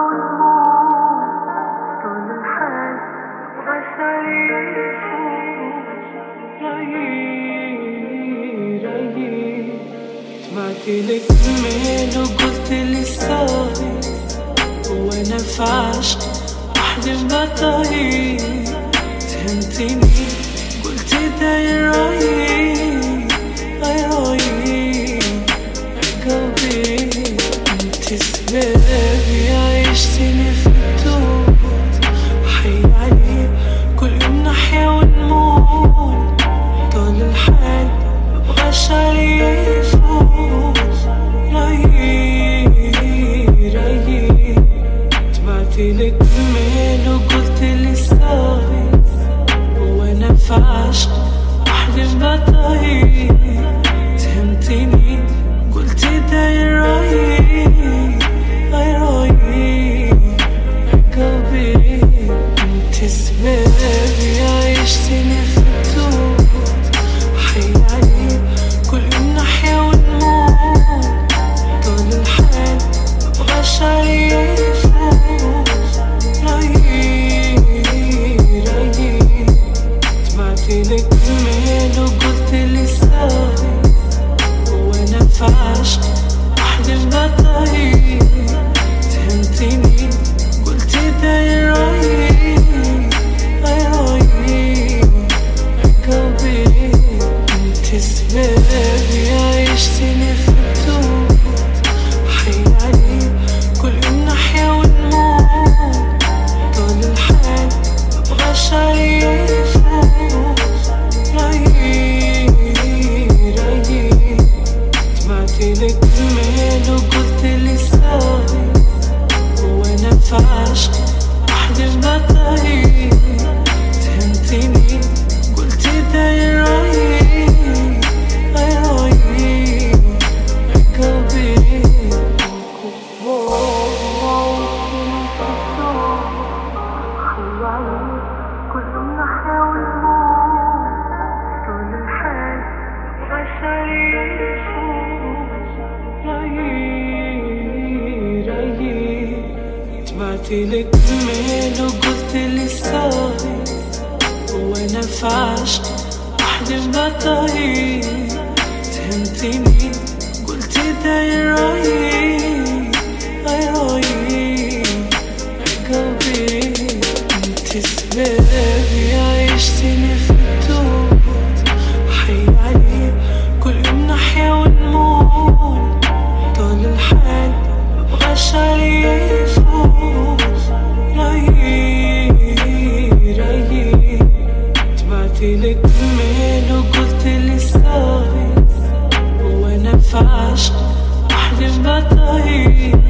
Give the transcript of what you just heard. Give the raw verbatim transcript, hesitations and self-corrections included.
سمعتلك من وقلتلي سوري وانا فاش احلم بطريق فهمتني قلتي داير رايي رايي قلبي انت سبابي عيشتني في الدور حي علي كل يوم نحيا ونموت طول الحال مبغاش عليا يفوت رايي رايي سمعتلك من وقلتلي سوري وانا فاش احلم بطريق فهمتني قلتي داير رايي رايي قلبي انت سبابي عيشتني في الدور حي علي كل يوم نحيا ونموت طول الحال مبغاش عليا يفوت رايي رايي سمعتلك من وقلتلي سوري وانا فاش احلم بطريق فهمتني قلتي داير رايي رايي قلبي انت سبابي عيشتني في الدور حي علي كل يوم نحيا ونموت طول الحال مبغاش عليا يفوت رايي رايي سمعتلك من وقلتلي سوري وانا فاش احلم بطريق فهمتني قلتي داير رايي رايي قلبي كل يوم نحيا ونموت طول الحال مبغاش عليا يفوت رايي رايي سمعتلك من وقلتلي سوري وانا فاش احلم بطريق فهمتني قلتي داير رايي رايي قلبي انت سبابي عيشتني في الدور حي علي كل يوم نحيا ونموت طول الحال مبغاش عليا يفوت رايي رايي سمعتلك من وقلتلي سوري وانا فاش احلم بطريق